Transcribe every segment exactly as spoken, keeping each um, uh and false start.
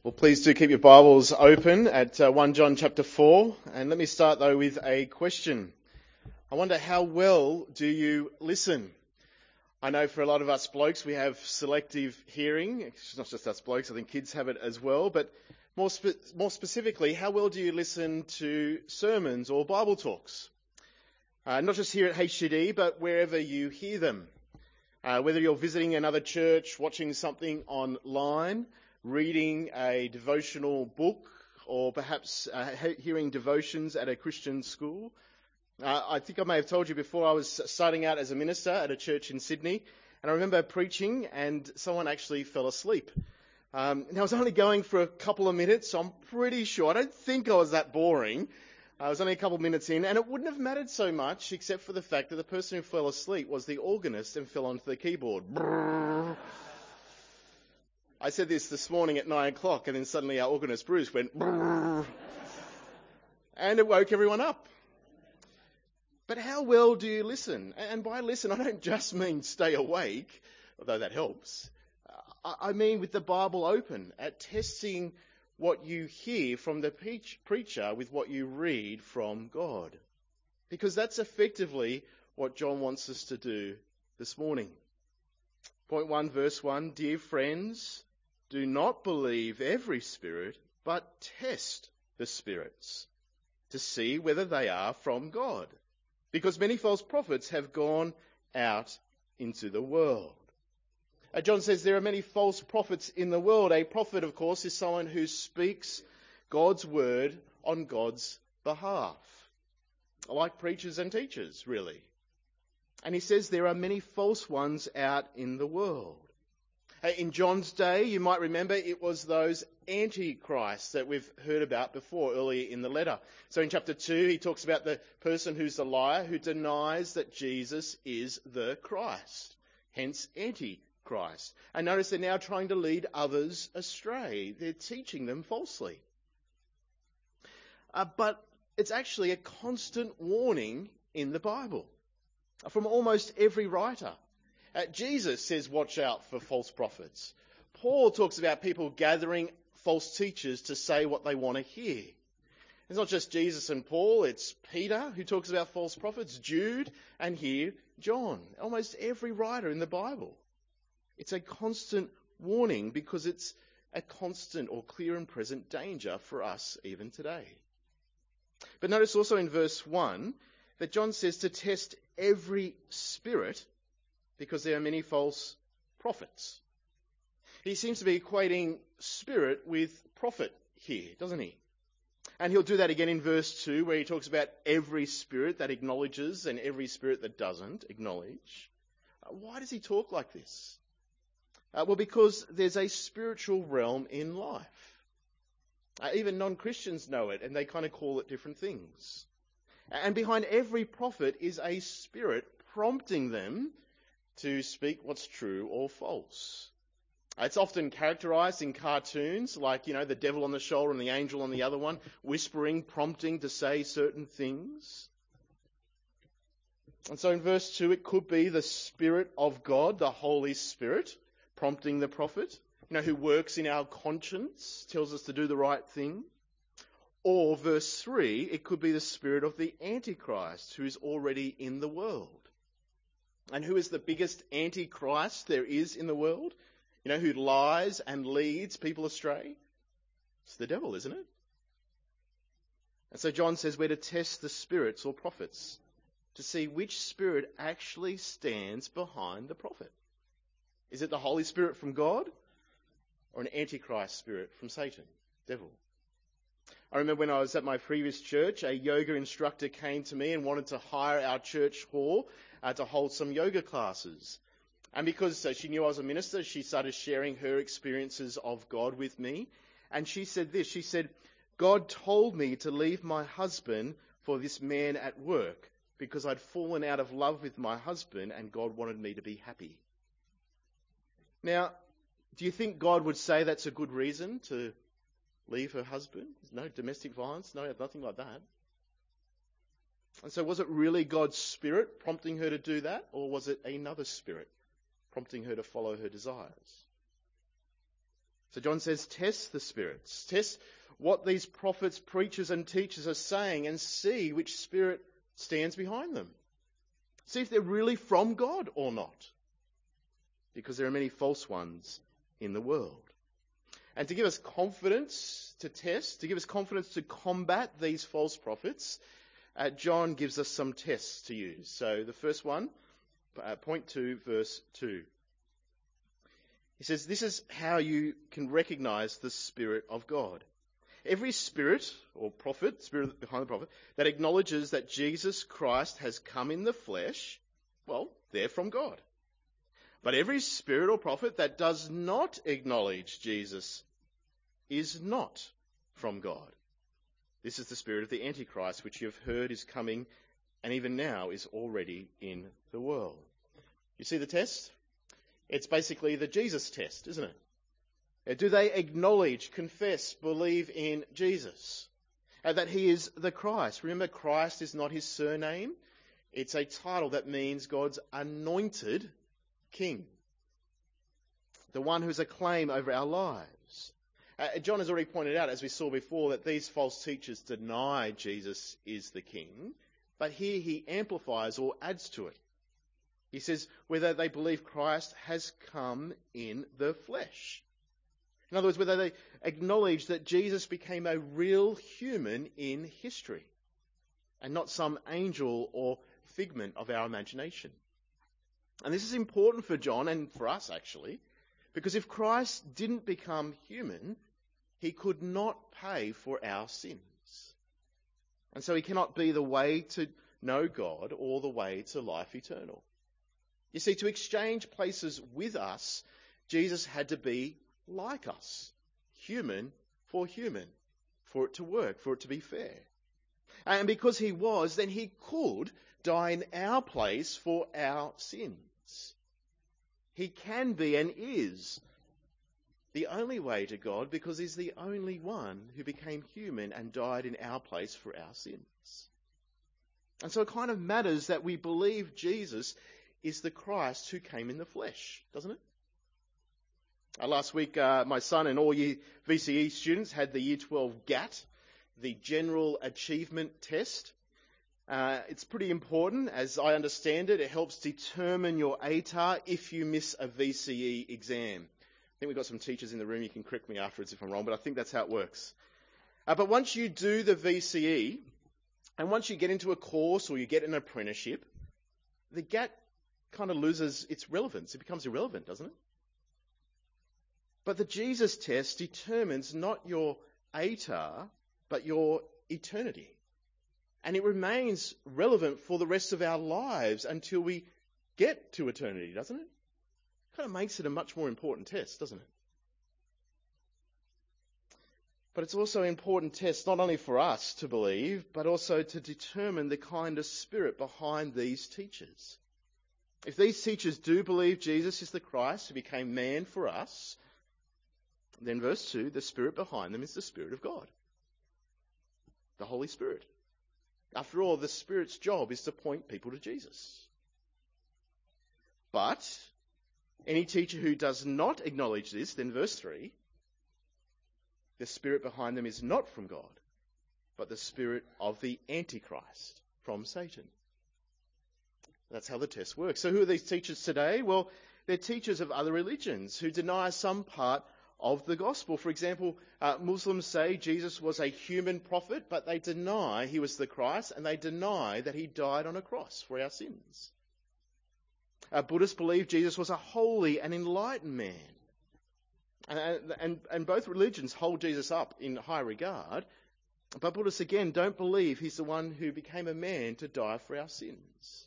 Well, please do keep your Bibles open at uh, First John chapter four. And let me start, though, with a question. I wonder, how well do you listen? I know for a lot of us blokes, we have selective hearing. It's not just us blokes, I think kids have it as well. But more, spe- more specifically, how well do you listen to sermons or Bible talks? Uh, not just here at H C D, but wherever you hear them. Uh, whether you're visiting another church, watching something online, reading a devotional book, or perhaps uh, hearing devotions at a Christian school. Uh, I think I may have told you before, I was starting out as a minister at a church in Sydney, and I remember preaching and someone actually fell asleep. Um, and I was only going for a couple of minutes, so I'm pretty sure, I don't think I was that boring. I was only a couple of minutes in, and it wouldn't have mattered so much except for the fact that the person who fell asleep was the organist and fell onto the keyboard. I said this this morning at nine o'clock, and then suddenly our organist Bruce went, and it woke everyone up. But how well do you listen? And by listen, I don't just mean stay awake, although that helps. I mean with the Bible open, at testing what you hear from the preacher with what you read from God. Because that's effectively what John wants us to do this morning. Point one, verse one, dear friends, do not believe every spirit, but test the spirits to see whether they are from God. Because many false prophets have gone out into the world. Uh, John says there are many false prophets in the world. A prophet, of course, is someone who speaks God's word on God's behalf. Like preachers and teachers, really. And he says there are many false ones out in the world. In John's day, you might remember, it was those antichrists that we've heard about before earlier in the letter. So in chapter two, he talks about the person who's a liar, who denies that Jesus is the Christ. Hence, antichrist. And notice they're now trying to lead others astray. They're teaching them falsely. Uh, but it's actually a constant warning in the Bible from almost every writer. Uh, Jesus says watch out for false prophets. Paul talks about people gathering false teachers to say what they want to hear. It's not just Jesus and Paul, it's Peter who talks about false prophets, Jude, and here John. Almost every writer in the Bible. It's a constant warning because it's a constant or clear and present danger for us even today. But notice also in verse one that John says to test every spirit, because there are many false prophets. He seems to be equating spirit with prophet here, doesn't he? And he'll do that again in verse two, where he talks about every spirit that acknowledges and every spirit that doesn't acknowledge. Uh, why does he talk like this? Uh, well, because there's a spiritual realm in life. Uh, even non-Christians know it, and they kind of call it different things. And behind every prophet is a spirit prompting them to speak what's true or false. It's often characterized in cartoons like, you know, the devil on the shoulder and the angel on the other one, whispering, prompting to say certain things. And so in verse two, it could be the Spirit of God, the Holy Spirit, prompting the prophet, you know, who works in our conscience, tells us to do the right thing. Or verse three, it could be the spirit of the Antichrist, who is already in the world. And who is the biggest antichrist there is in the world? You know, who lies and leads people astray? It's the devil, isn't it? And so John says we're to test the spirits or prophets to see which spirit actually stands behind the prophet. Is it the Holy Spirit from God or an antichrist spirit from Satan, devil? I remember when I was at my previous church, a yoga instructor came to me and wanted to hire our church hall uh, to hold some yoga classes. And because uh, she knew I was a minister, she started sharing her experiences of God with me. And she said this, she said, God told me to leave my husband for this man at work because I'd fallen out of love with my husband and God wanted me to be happy. Now, do you think God would say that's a good reason to leave her husband? No domestic violence, no, nothing like that. And so was it really God's Spirit prompting her to do that, or was it another spirit prompting her to follow her desires? So John says, test the spirits. Test what these prophets, preachers and teachers are saying and see which spirit stands behind them. See if they're really from God or not. Because there are many false ones in the world. And to give us confidence to test, to give us confidence to combat these false prophets, uh, John gives us some tests to use. So the first one, uh, point two, verse two. He says, this is how you can recognize the Spirit of God. Every spirit or prophet, spirit behind the prophet, that acknowledges that Jesus Christ has come in the flesh, well, they're from God. But every spirit or prophet that does not acknowledge Jesus is not from God. This is the spirit of the Antichrist, which you have heard is coming and even now is already in the world. You see the test? It's basically the Jesus test, isn't it? Do they acknowledge, confess, believe in Jesus? And that he is the Christ. Remember, Christ is not his surname. It's a title that means God's anointed king. The one who's a claim over our lives. Uh, John has already pointed out, as we saw before, that these false teachers deny Jesus is the king. But here he amplifies or adds to it. He says whether they believe Christ has come in the flesh. In other words, whether they acknowledge that Jesus became a real human in history and not some angel or figment of our imagination. And this is important for John and for us actually, because if Christ didn't become human, he could not pay for our sins. And so he cannot be the way to know God or the way to life eternal. You see, to exchange places with us, Jesus had to be like us, human for human, for it to work, for it to be fair. And because he was, then he could die in our place for our sins. He can be and is the only way to God because he's the only one who became human and died in our place for our sins. And so it kind of matters that we believe Jesus is the Christ who came in the flesh, doesn't it? Uh, last week, uh, my son and all year V C E students had the Year twelve G A T, the General Achievement Test. Uh, it's pretty important. As I understand it, it helps determine your A T A R if you miss a V C E exam. I think we've got some teachers in the room. You can correct me afterwards if I'm wrong, but I think that's how it works. Uh, but once you do the V C E, and once you get into a course or you get an apprenticeship, the G A T kind of loses its relevance. It becomes irrelevant, doesn't it? But the Jesus test determines not your A T A R, but your eternity. And it remains relevant for the rest of our lives until we get to eternity, doesn't it? Kind of makes it a much more important test, doesn't it? But it's also an important test not only for us to believe, but also to determine the kind of spirit behind these teachers. If these teachers do believe Jesus is the Christ who became man for us, then verse two, the spirit behind them is the Spirit of God. The Holy Spirit. After all, the Spirit's job is to point people to Jesus. But any teacher who does not acknowledge this, then verse three, the spirit behind them is not from God, but the spirit of the Antichrist, from Satan. That's how the test works. So who are these teachers today? Well, they're teachers of other religions who deny some part of the gospel. For example, uh, Muslims say Jesus was a human prophet, but they deny he was the Christ, and they deny that he died on a cross for our sins. Uh, Buddhists believe Jesus was a holy and enlightened man. And, and, and both religions hold Jesus up in high regard, but Buddhists again don't believe he's the one who became a man to die for our sins.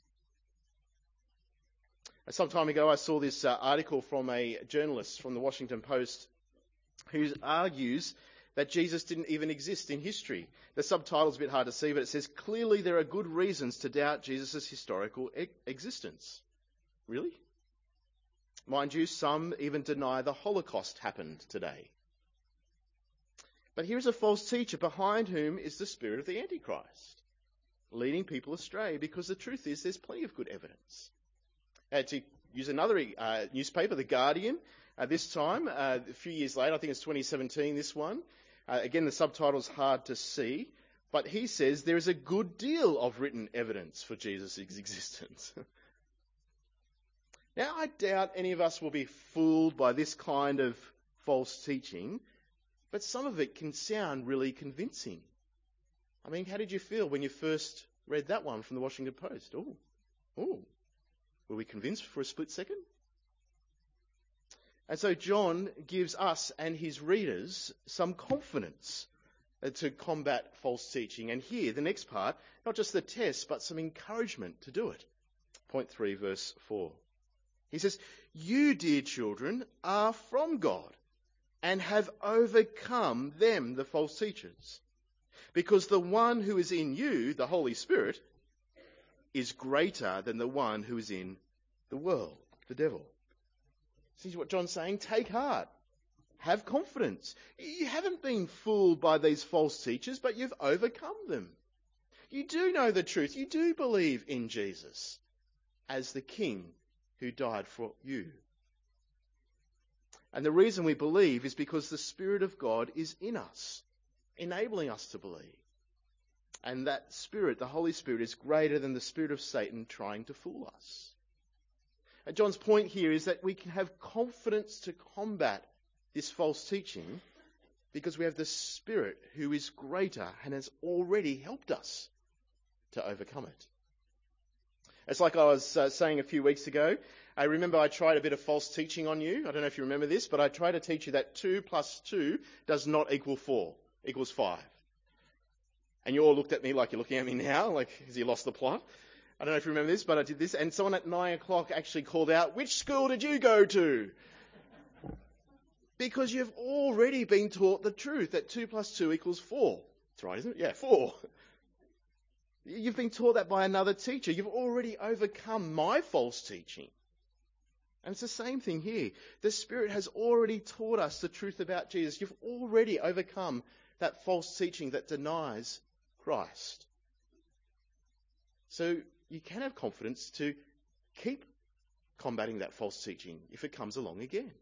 Some time ago I saw this uh, article from a journalist from the Washington Post who argues that Jesus didn't even exist in history. The subtitle's a bit hard to see, but it says, clearly there are good reasons to doubt Jesus' historical e- existence. Really? Mind you, some even deny the Holocaust happened today. But here is a false teacher behind whom is the spirit of the Antichrist, leading people astray, because the truth is there's plenty of good evidence. Uh, to use another uh, newspaper, The Guardian, Uh, this time, uh, a few years later, I think it's twenty seventeen, this one. Uh, again, the subtitle's hard to see, but he says there is a good deal of written evidence for Jesus' existence. Now, I doubt any of us will be fooled by this kind of false teaching, but some of it can sound really convincing. I mean, how did you feel when you first read that one from the Washington Post? Oh, oh, were we convinced for a split second? And so John gives us and his readers some confidence to combat false teaching. And here, the next part, not just the test, but some encouragement to do it. Point three, verse four. He says, "You, dear children, are from God and have overcome them, the false teachers. Because the one who is in you, the Holy Spirit, is greater than the one who is in the world," the devil. See what John's saying? Take heart. Have confidence. You haven't been fooled by these false teachers, but you've overcome them. You do know the truth. You do believe in Jesus as the King who died for you. And the reason we believe is because the Spirit of God is in us, enabling us to believe. And that Spirit, the Holy Spirit, is greater than the spirit of Satan trying to fool us. And John's point here is that we can have confidence to combat this false teaching because we have the Spirit who is greater and has already helped us to overcome it. It's like I was uh, saying a few weeks ago. I remember I tried a bit of false teaching on you. I don't know if you remember this, but I tried to teach you that two plus two does not equal four, equals five. And you all looked at me like you're looking at me now, like, has he lost the plot? I don't know if you remember this, but I did this. And someone at nine o'clock actually called out, "Which school did you go to?" Because you've already been taught the truth, that two plus two equals four. That's right, isn't it? Yeah, four. You've been taught that by another teacher. You've already overcome my false teaching. And it's the same thing here. The Spirit has already taught us the truth about Jesus. You've already overcome that false teaching that denies Christ. So you can have confidence to keep combating that false teaching if it comes along again.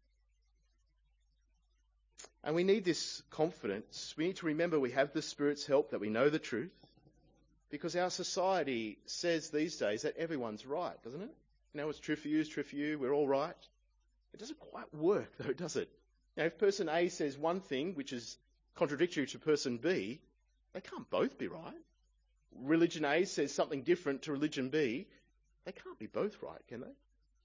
And we need this confidence. We need to remember we have the Spirit's help, that we know the truth. Because our society says these days that everyone's right, doesn't it? You know, what's true for you is true for you. We're all right. It doesn't quite work, though, does it? Now, if person A says one thing which is contradictory to person B, they can't both be right. Religion A says something different to religion B. They can't be both right, can they?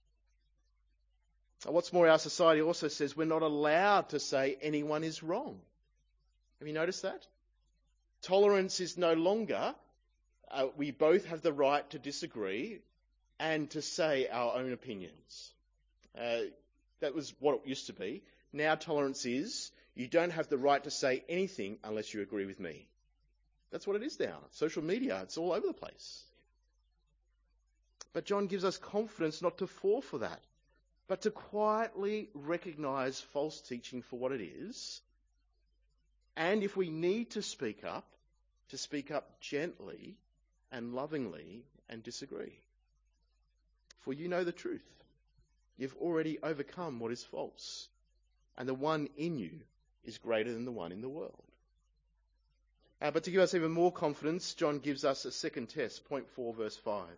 What's more, our society also says we're not allowed to say anyone is wrong. Have you noticed that? Tolerance is no longer, uh, we both have the right to disagree and to say our own opinions. Uh, that was what it used to be. Now tolerance is, you don't have the right to say anything unless you agree with me. That's what it is now. Social media, it's all over the place. But John gives us confidence not to fall for that, but to quietly recognise false teaching for what it is. And if we need to speak up, to speak up gently and lovingly and disagree. For you know the truth. You've already overcome what is false. And the one in you is greater than the one in the world. Uh, but to give us even more confidence, John gives us a second test, point four, verse five.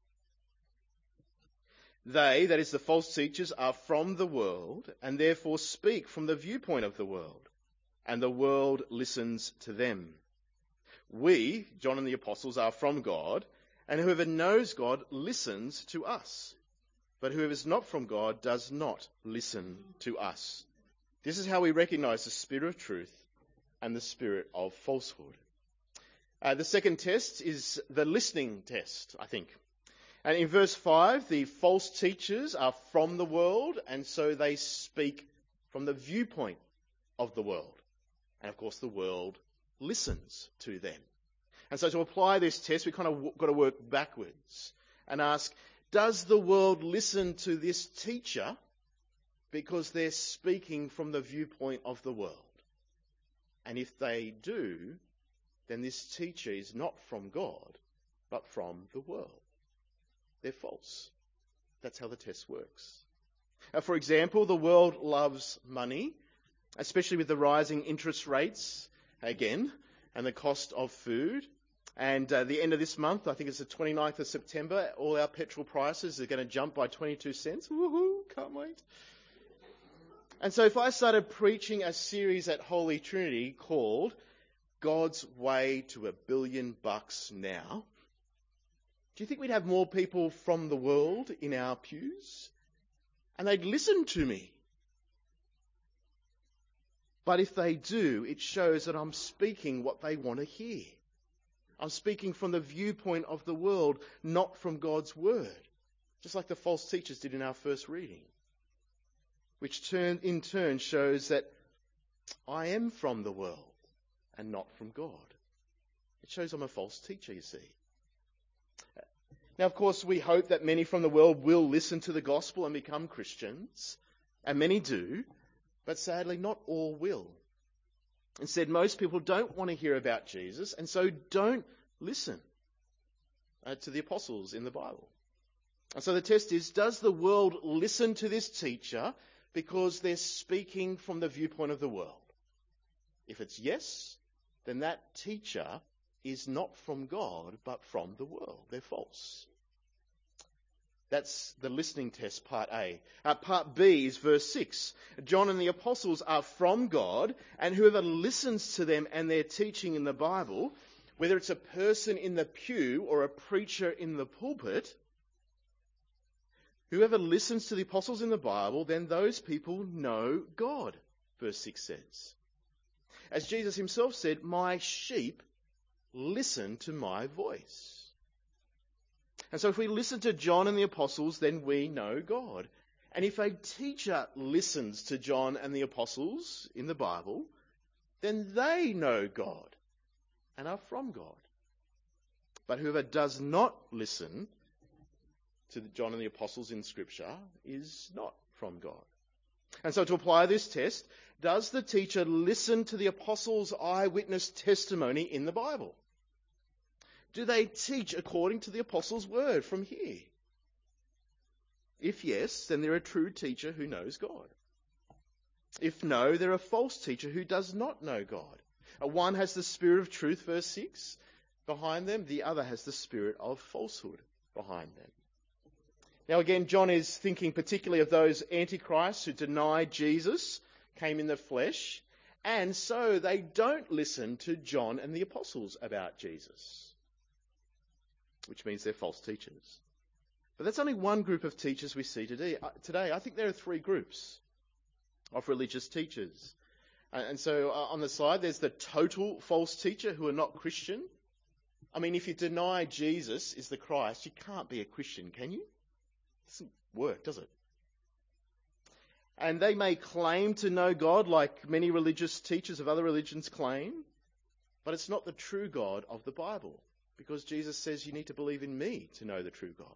They, that is the false teachers, are from the world and therefore speak from the viewpoint of the world, and the world listens to them. We, John and the apostles, are from God, and whoever knows God listens to us. But whoever is not from God does not listen to us. This is how we recognise the spirit of truth and the spirit of falsehood. Uh, the second test is the listening test, I think. And in verse five, the false teachers are from the world, and so they speak from the viewpoint of the world. And of course, the world listens to them. And so to apply this test, we kind of got to work backwards and ask, does the world listen to this teacher because they're speaking from the viewpoint of the world? And if they do, then this teacher is not from God, but from the world. They're false. That's how the test works. Uh, for example, the world loves money, especially with the rising interest rates, again, and the cost of food. And uh, the end of this month, I think it's the twenty-ninth of September, all our petrol prices are going to jump by twenty-two cents. Woohoo, can't wait. And so if I started preaching a series at Holy Trinity called God's Way to a Billion Bucks Now, do you think we'd have more people from the world in our pews? And they'd listen to me. But if they do, it shows that I'm speaking what they want to hear. I'm speaking from the viewpoint of the world, not from God's word. Just like the false teachers did in our first reading. Which turn, in turn shows that I am from the world and not from God. It shows I'm a false teacher, you see. Now, of course, we hope that many from the world will listen to the gospel and become Christians. And many do. But sadly, not all will. Instead, most people don't want to hear about Jesus and so don't listen uh, to the apostles in the Bible. And so the test is, does the world listen to this teacher because they're speaking from the viewpoint of the world? If it's yes, then that teacher is not from God but from the world. They're false. That's the listening test, part A. Uh, part B is verse six. John and the apostles are from God, and whoever listens to them and their teaching in the Bible, whether it's a person in the pew or a preacher in the pulpit, whoever listens to the apostles in the Bible, then those people know God, verse six says. As Jesus himself said, my sheep listen to my voice. And so if we listen to John and the apostles, then we know God. And if a teacher listens to John and the apostles in the Bible, then they know God and are from God. But whoever does not listen to John and the apostles in Scripture is not from God. And so to apply this test, does the teacher listen to the apostles' eyewitness testimony in the Bible? Do they teach according to the apostles' word from here? If yes, then they're a true teacher who knows God. If no, they're a false teacher who does not know God. One has the spirit of truth, verse six, behind them. The other has the spirit of falsehood behind them. Now again, John is thinking particularly of those antichrists who deny Jesus came in the flesh, and so they don't listen to John and the apostles about Jesus, which means they're false teachers. But that's only one group of teachers we see today. Today, I think there are three groups of religious teachers. And so uh, on the side, there's the total false teacher who are not Christian. I mean, if you deny Jesus is the Christ, you can't be a Christian, can you? It doesn't work, does it? And they may claim to know God like many religious teachers of other religions claim, but it's not the true God of the Bible, because Jesus says you need to believe in me to know the true God.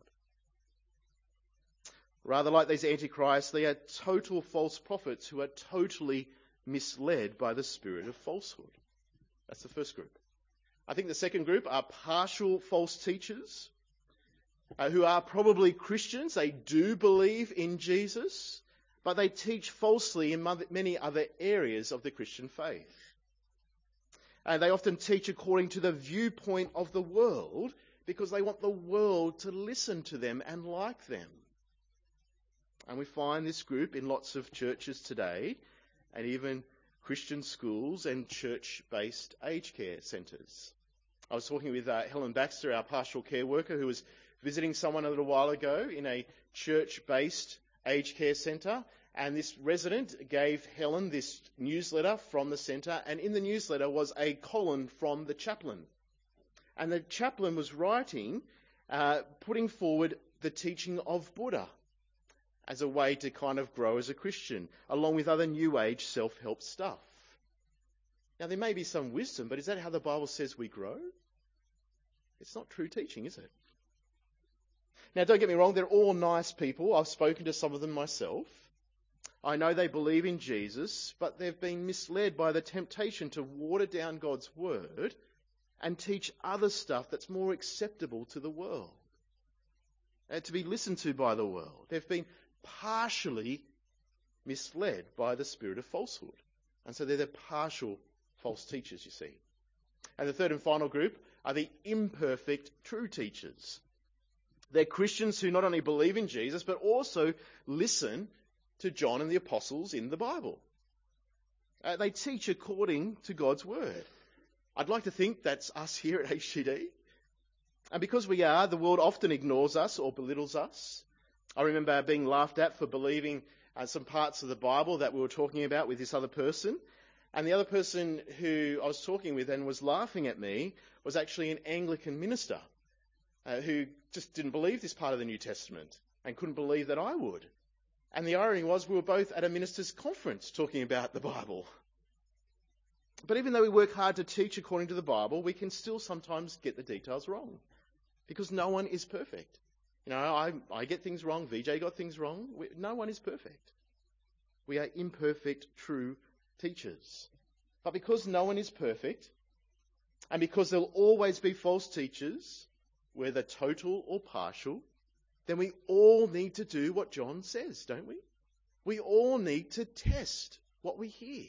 Rather, like these antichrists, they are total false prophets who are totally misled by the spirit of falsehood. That's the first group. I think the second group are partial false teachers uh, who are probably Christians. They do believe in Jesus, but they teach falsely in many other areas of the Christian faith. And they often teach according to the viewpoint of the world because they want the world to listen to them and like them. And we find this group in lots of churches today, and even Christian schools and church-based aged care centres. I was talking with uh, Helen Baxter, our pastoral care worker, who was visiting someone a little while ago in a church-based aged care centre, and this resident gave Helen this newsletter from the centre, and in the newsletter was a column from the chaplain. And the chaplain was writing, uh, putting forward the teaching of Buddha as a way to kind of grow as a Christian, along with other New Age self-help stuff. Now, there may be some wisdom, but is that how the Bible says we grow? It's not true teaching, is it? Now, don't get me wrong, they're all nice people. I've spoken to some of them myself. I know they believe in Jesus, but they've been misled by the temptation to water down God's word and teach other stuff that's more acceptable to the world, and to be listened to by the world. They've been partially misled by the spirit of falsehood. And so they're the partial false teachers, you see. And the third and final group are the imperfect true teachers. They're Christians who not only believe in Jesus, but also listen to John and the apostles in the Bible. Uh, they teach according to God's word. I'd like to think that's us here at H T D. And because we are, the world often ignores us or belittles us. I remember being laughed at for believing uh, some parts of the Bible that we were talking about with this other person. And the other person who I was talking with and was laughing at me was actually an Anglican minister uh, who just didn't believe this part of the New Testament and couldn't believe that I would. And the irony was we were both at a minister's conference talking about the Bible. But even though we work hard to teach according to the Bible, we can still sometimes get the details wrong because no one is perfect. You know, I, I get things wrong. V J got things wrong. We, no one is perfect. We are imperfect, true teachers. But because no one is perfect, and because there'll always be false teachers, whether total or partial, then we all need to do what John says, don't we? We all need to test what we hear.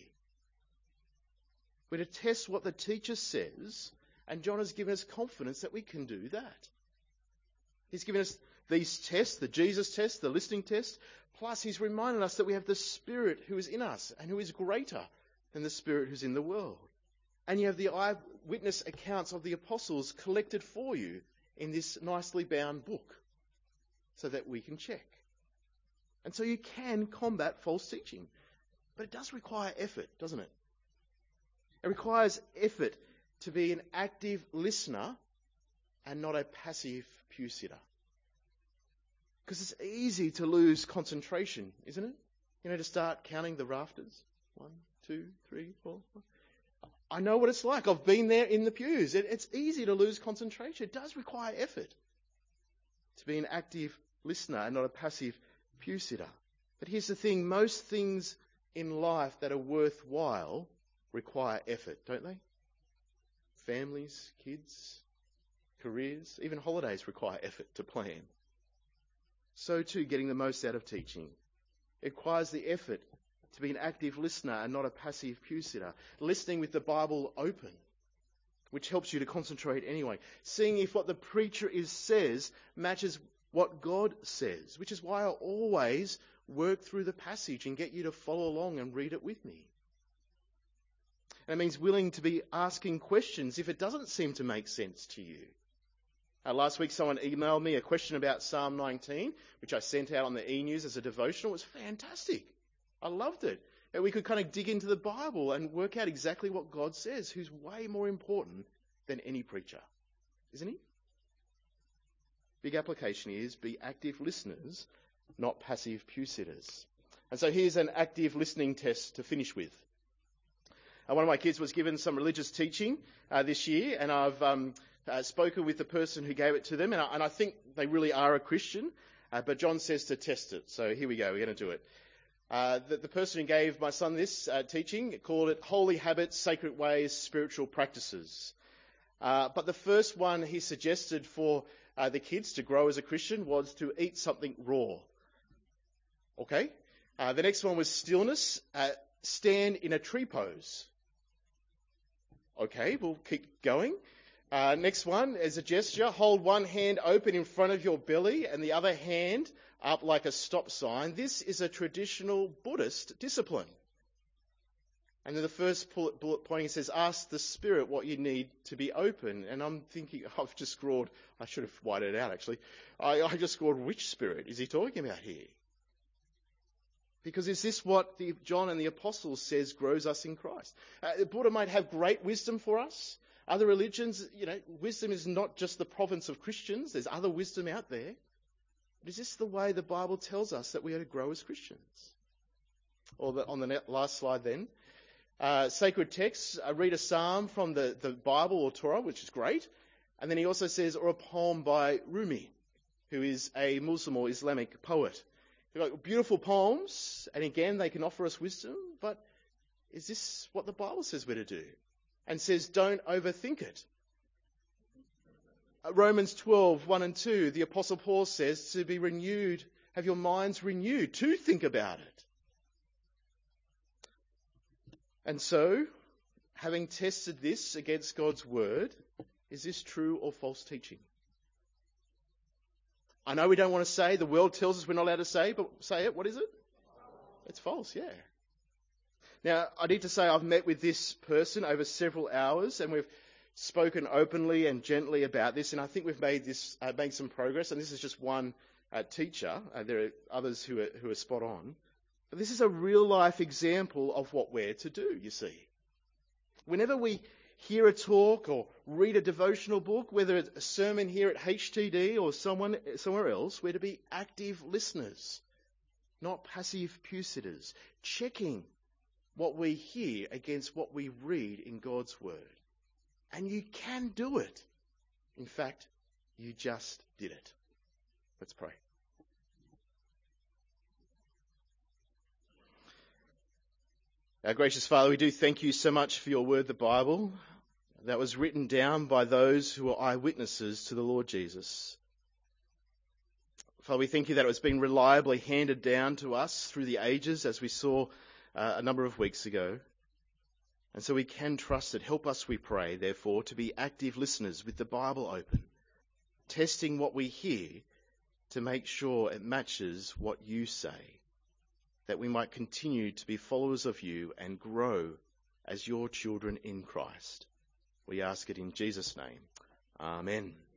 We're to test what the teacher says, and John has given us confidence that we can do that. He's given us these tests, the Jesus test, the listening test, plus he's reminded us that we have the Spirit who is in us and who is greater than the Spirit who's in the world. And you have the eyewitness accounts of the apostles collected for you in this nicely bound book so that we can check. And so you can combat false teaching. But it does require effort, doesn't it? It requires effort to be an active listener and not a passive pew sitter. Because it's easy to lose concentration, isn't it? You know, to start counting the rafters. One, two, three, four. Five. I know what it's like. I've been there in the pews. It, it's easy to lose concentration. It does require effort to be an active listener and not a passive pew sitter. But here's the thing. Most things in life that are worthwhile require effort, don't they? Families, kids, careers, even holidays require effort to plan. So too, getting the most out of teaching. It requires the effort to be an active listener and not a passive pew sitter. Listening with the Bible open, which helps you to concentrate anyway. Seeing if what the preacher is says matches what God says, which is why I always work through the passage and get you to follow along and read it with me. And it means willing to be asking questions if it doesn't seem to make sense to you. Uh, last week someone emailed me a question about Psalm nineteen, which I sent out on the e-news as a devotional. It was fantastic. I loved it. And we could kind of dig into the Bible and work out exactly what God says, who's way more important than any preacher. Isn't he? Big application is be active listeners, not passive pew sitters. And so here's an active listening test to finish with. Uh, one of my kids was given some religious teaching uh, this year, and I've um, uh, spoken with the person who gave it to them, and I, and I think they really are a Christian, uh, but John says to test it. So here we go, we're going to do it. Uh, the, the person who gave my son this uh, teaching called it Holy Habits, Sacred Ways, Spiritual Practices. Uh, but the first one he suggested for uh, the kids to grow as a Christian was to eat something raw. Okay? Uh, the next one was stillness, uh, stand in a tree pose. Okay, we'll keep going. Uh, next one is a gesture. Hold one hand open in front of your belly and the other hand up like a stop sign. This is a traditional Buddhist discipline. And then the first bullet point, he says, ask the Spirit what you need to be open. And I'm thinking, I've just scrawled, I should have whited it out actually. I, I just scrawled, which Spirit is he talking about here? Because is this what the, John and the Apostles says grows us in Christ? Uh, Buddha might have great wisdom for us. Other religions, you know, wisdom is not just the province of Christians. There's other wisdom out there. But is this the way the Bible tells us that we are to grow as Christians? Or the, on the last slide then, uh, sacred texts, uh, read a psalm from the, the Bible or Torah, which is great. And then he also says, or a poem by Rumi, who is a Muslim or Islamic poet. They've got beautiful poems, and again, they can offer us wisdom, but is this what the Bible says we're to do? And says, don't overthink it. Romans twelve, one and two, the Apostle Paul says to be renewed have your minds renewed to think about it. And so, having tested this against God's word, is this true or false teaching? I know we don't want to say, the world tells us we're not allowed to say, but say it, what is it? It's false, yeah. Now, I need to say I've met with this person over several hours, and we've spoken openly and gently about this, and I think we've made this uh, made some progress. And this is just one uh, teacher. Uh, there are others who are who are spot on, but this is a real life example of what we're to do. You see, whenever we hear a talk or read a devotional book, whether it's a sermon here at H T D or someone somewhere else, we're to be active listeners, not passive pew sitters, checking what we hear against what we read in God's word. And you can do it. In fact, you just did it. Let's pray. Our gracious Father, we do thank you so much for your word, the Bible, that was written down by those who were eyewitnesses to the Lord Jesus. Father, we thank you that it was being reliably handed down to us through the ages, as we saw uh, a number of weeks ago. And so we can trust it. Help us, we pray, therefore, to be active listeners with the Bible open, testing what we hear to make sure it matches what you say, that we might continue to be followers of you and grow as your children in Christ. We ask it in Jesus' name. Amen.